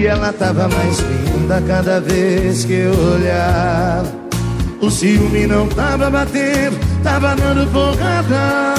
E ela tava mais linda cada vez que eu olhava. O ciúme não tava batendo, tava dando porrada.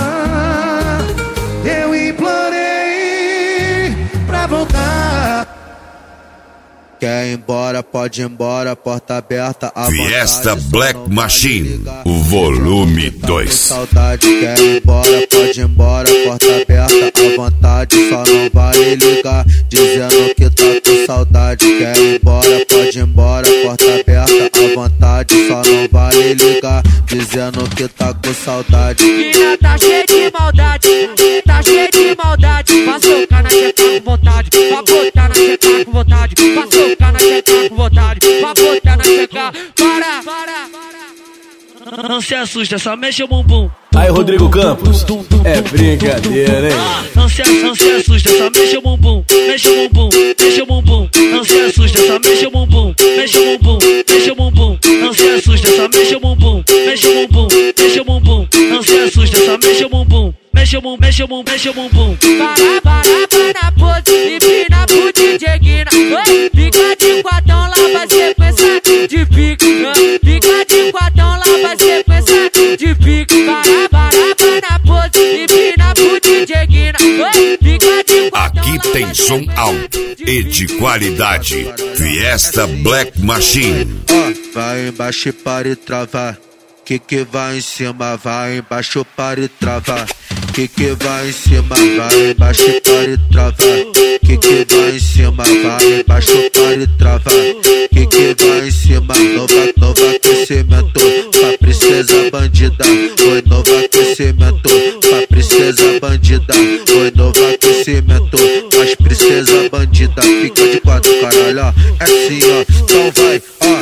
Eu implorei pra voltar. Quer ir embora, pode ir embora, porta aberta. Fiesta Black Machine, o volume 2. Saudade, quer ir embora, pode ir embora, porta aberta. À vontade, só não vale ligar, dizendo que tá com saudade. Quer ir embora, pode ir embora, porta aberta. À vontade, só não vale ligar, dizendo que tá com saudade. Mina tá cheia de maldade, tá cheia de maldade. Passou o cara na com vontade, pra botar na checa com vontade. Passou o cara na checa com vontade, pra botar na checa. Para. Não se assusta, só mexe o bumbum. Aí, Rodrigo Campos, é brincadeira, hein? Não se assusta, só mexe o bumbum. Mexe o bumbum, mexe o bumbum. Não se assusta, só mexe o bumbum. Mexe o bumbum, mexe o bumbum. Não se assusta, só mexe o bumbum. Mexe o bumbum, mexe o bumbum. Não se assusta, só mexe o bumbum. Mexe o bumbum, mexe o bumbum, mexe o bumbum. Para na pose e pina pro DJ Guina. Fica de quatão lá, vai sequência de pique. Fica de quatão lá, vai sequência de pique. Para na pose e pina pro DJ Guina. Fica de quatão. Aqui tem som alto e de qualidade. Fiesta Black Machine. Vai embaixo e para e travar. Que vai em cima, vai embaixo para e travar. Que vai em cima, vai embaixo para e travar. Que vai em cima, vai embaixo para e travar. Que vai em cima, novo aquecimento pra princesa bandida. Oi, novo aquecimento pra princesa bandida. Oi, novo aquecimento pras princesa bandida. Fica de quatro, caralho, ó. É assim, ó. Então vai, ó.